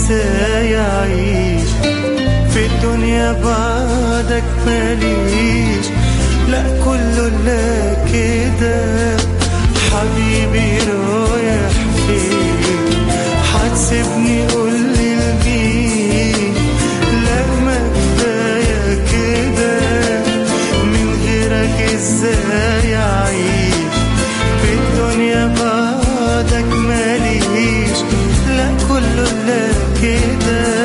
ازاي اعيش في الدنيا بعدك ماليش. لا كله لا كده حبيبي رايح فين؟ هتسيبني قولي لمين؟ لا ما كفاية كده من غيرك ازاي اعيش في الدنيا بعدك ماليش. لا كله لا كده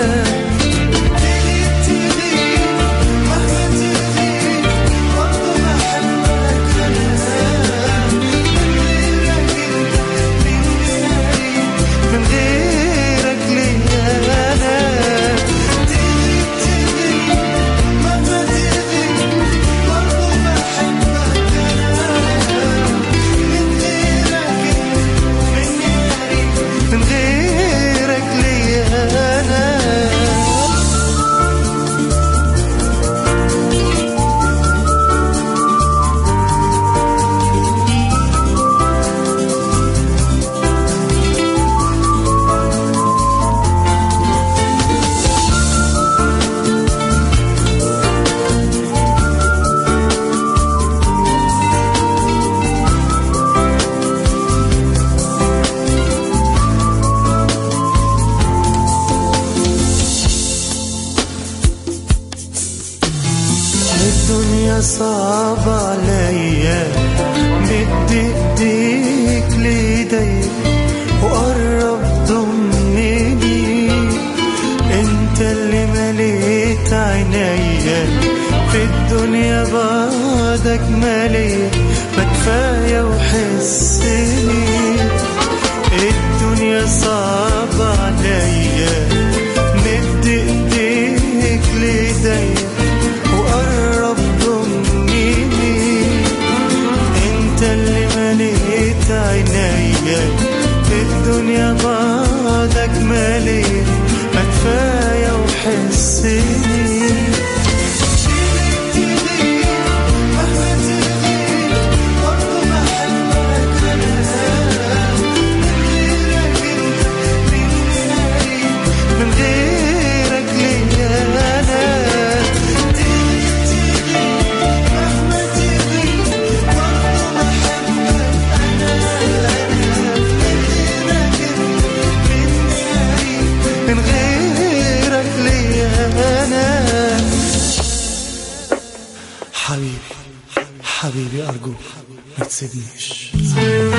الدنيا صعبة عليا. مد ايديك ليدي وقرب ضمني، انت اللي مليت عينيا في الدنيا بعدك مالية. ما كفاية وحسني الدنيا صعبة عليا. مد ايديك ليدي وقرب ضمني، انت اللي مليت عينيا في الدنيا بعدك مالية. ما كفاية وحسني حبيبي حبيبي أرجوك ما تسيبنيش.